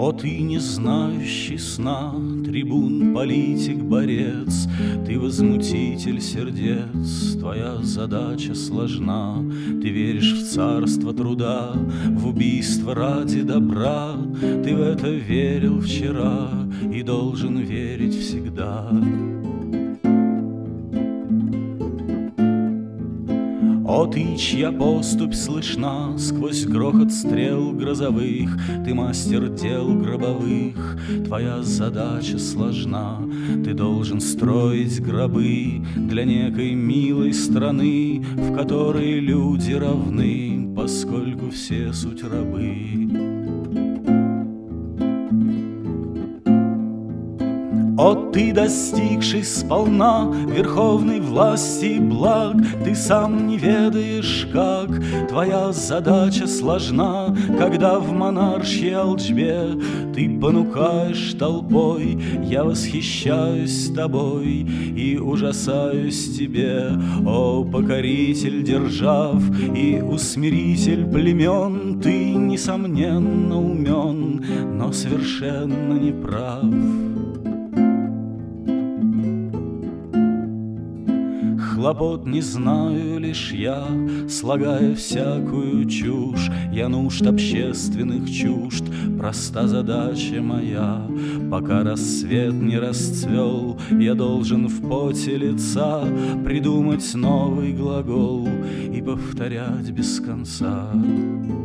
О, ты, не знающий сна, трибун, политик, борец, ты возмутитель сердец, твоя задача сложна. Ты веришь в царство труда, в убийство ради добра. Ты в это верил вчера и должен верить всегда. О, ты, чья поступь слышна сквозь грохот стрел грозовых, ты мастер дел гробовых, твоя задача сложна. Ты должен строить гробы для некой милой страны, в которой люди равны, поскольку все суть рабы. О, ты, достигший сполна верховной власти и благ, ты сам не ведаешь, как твоя задача сложна, когда в монаршьей алчбе ты понукаешь толпой. Я восхищаюсь тобой и ужасаюсь тебе, о, покоритель держав и усмиритель племен. Ты, несомненно, умен, но совершенно не прав. Хлопот не знаю лишь я, слагая всякую чушь. Я нужд общественных чужд, проста задача моя. Пока рассвет не расцвел, я должен в поте лица придумать новый глагол и повторять без конца.